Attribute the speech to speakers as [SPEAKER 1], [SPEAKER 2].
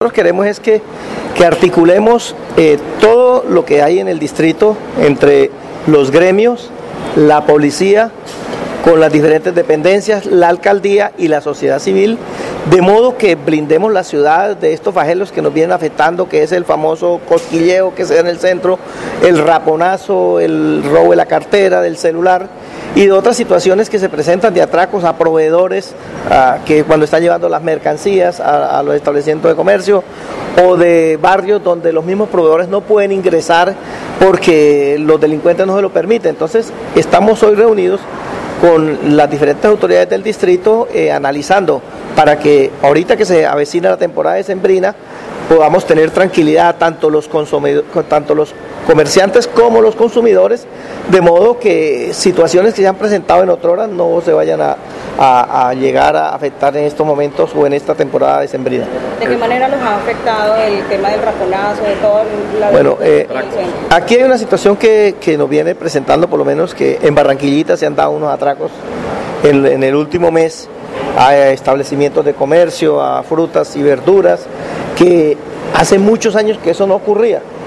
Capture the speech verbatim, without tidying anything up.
[SPEAKER 1] Nosotros queremos es que, que articulemos eh, todo lo que hay en el distrito entre los gremios, la policía, con las diferentes dependencias, la alcaldía y la sociedad civil, de modo que blindemos la ciudad de estos flagelos que nos vienen afectando, que es el famoso cosquilleo que se da en el centro, el raponazo, el robo de la cartera, del celular, y de otras situaciones que se presentan de atracos a proveedores a, que cuando están llevando las mercancías a, a los establecimientos de comercio, o de barrios donde los mismos proveedores no pueden ingresar porque los delincuentes no se lo permiten. Entonces estamos hoy reunidos con las diferentes autoridades del distrito eh, analizando para que ahorita que se avecina la temporada decembrina podamos tener tranquilidad tanto los consumidores, tanto los comerciantes como los consumidores, de modo que situaciones que se han presentado en otrora no se vayan a, a, a llegar a afectar en estos momentos o en esta temporada decembrina.
[SPEAKER 2] ¿De qué manera los ha afectado el tema del raponazo, de todo la
[SPEAKER 1] Bueno, eh, aquí hay una situación que, que nos viene presentando, por lo menos que en Barranquillita se han dado unos atracos en, en el último mes a establecimientos de comercio, a frutas y verduras, que hace muchos años que eso no ocurría.